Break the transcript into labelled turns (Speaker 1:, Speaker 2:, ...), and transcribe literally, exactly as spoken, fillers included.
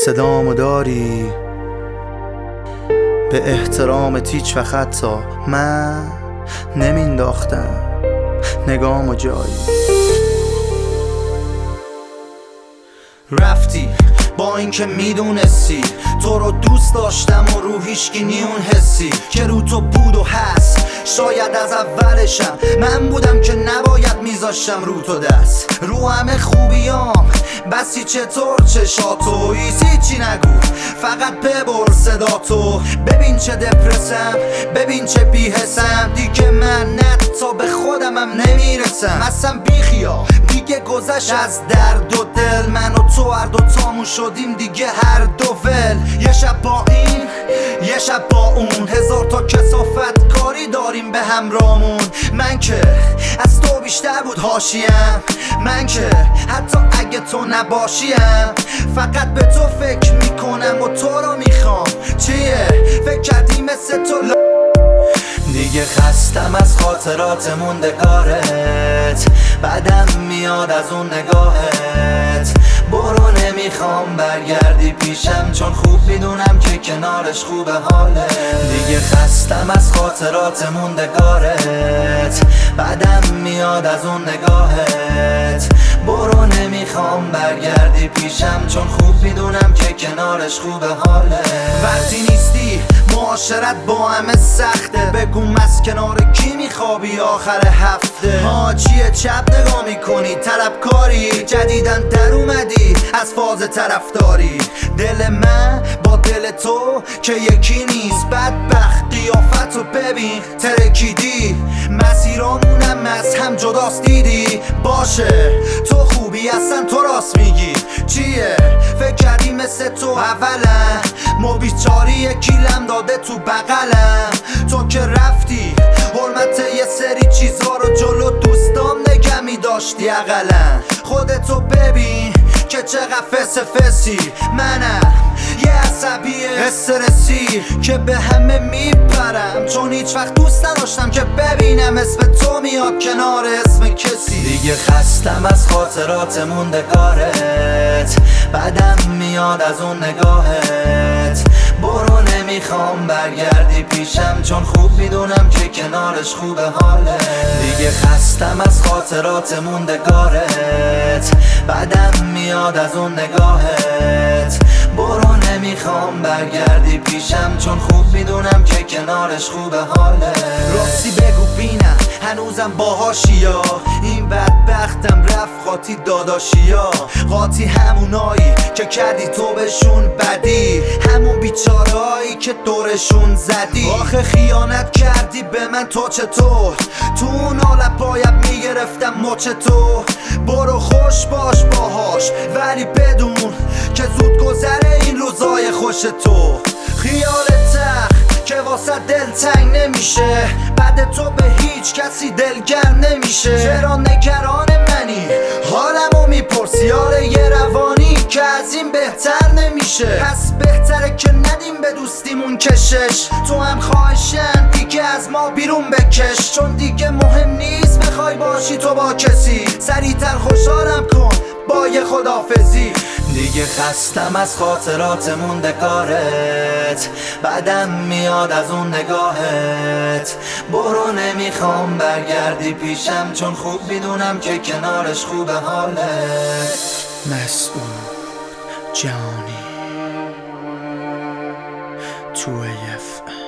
Speaker 1: صدامو داری به احترامت هیچ وقت حتی من نمینداختم نگامو جایی. رفتی با اینکه میدونستی تو رو دوست داشتم و رو هیچکی نیون حسی که رو تو بود و هست. شاید از اولشم من بودم که نباید میذاشتم رو تو دست رو همه خوبیام بسی چطور چشاتو هیچی نگو فقط ببر صداتو. ببین چه دپرسم ببین چه بیحسم دیگه من نتا به خودمم نمیرسم اصلا بیخیا دیگه گذشت از درد و دل. من و تو هر دو تامون شدیم دیگه هر دو ول. یه شب با این یه شب با اون هزار تا کثافت کاری داریم به همرامون. من که از تو بیشتر بود حاشیم من که حتی اگه تو نباشیم فقط به تو فکر میکنم و تو رو میخوام. چیه فکر کردی مثل تو ل... دیگه خستم از خاطرات موندگارت بعدم میاد از اون نگاهت. برو نمیخوام برگردی پیشم چون خوب میدونم که کنارش خوبه حاله. دیگه خستم از خاطرات موندگارت بعدم میاد از اون نگاهت. برو نمیخوام برگردی پیشم چون خوب میدونم که کنارش خوبه حاله. وقتی نیستی معاشرت با همه سخته بگو از کنار کی میخوابی آخر هفته. ها چیه چپ نگاه میکنی طلبکاری جدیدن در اومدی از فاز طرفداری. دل من با دل تو که یکی نیست بدبخت قیافتو ببین ترکیدی مسیرامونم از هم جداست دیدی. باشه تو خوبی اصلا تو راست میگی. چیه فکر کردی مثل تو اولا ما بیچاری یکیلم داده تو بغلم. تو که رفتی حرمت یه سری چیزها رو جلو دوستام نگه میداشتی اقلا. خودتو ببین که چقدر فس فسی منم یه عصبی استرسی که به همه میپرم چون هیچ وقت دوست نداشتم که ببینم اسم تو میاد کنار اسم کسی. دیگه خستم از خاطرات موندگارت بعدم میاد از اون نگاهت. برو نمیخوام برگردی پیشم چون خوب میدونم که کنارش خوبه حاله. دیگه خستم از خاطرات موندگارت بعدم میاد از اون نگاهت. برو نمیخوام برگردی پیشم چون خوب میدونم که کنارش خوبه حاله. راستی بگو بینم هنوزم باهاشیا این بدبختم رفت قاطی داداشیا. قاطی همونایی که کردی تو بهشون بدی همون بیچارهایی که دورشون زدی. آخه خیانت کردی به من تو چطور تو اون حالت باید میگرفتم مچ تو. برو خوش باش باهاش ولی بدون که زود گذره این روزای خوش تو. خیال تخت که واسه دل تنگ نمیشه بعد تو به هیچ کسی دلگرم نمیشه. چرا نگران منی حالمو میپرسی آره یه روانی که از این بهتر نمیشه. پس بهتره که ندیم به دوستیمون کشش. تو هم خواهشن دیگه از ما بیرون بکش چون دیگه مهم نیست بخوای باشی تو با کسی. سریعتر خوشحالم کن با یه خدافزی. دیگه خستم از خاطرات موندگارت بعدم میاد از اون نگاهت. برو نمیخوام برگردی پیشم چون خوب میدونم که کنارش خوبه حالت. مسعود جانی تو اف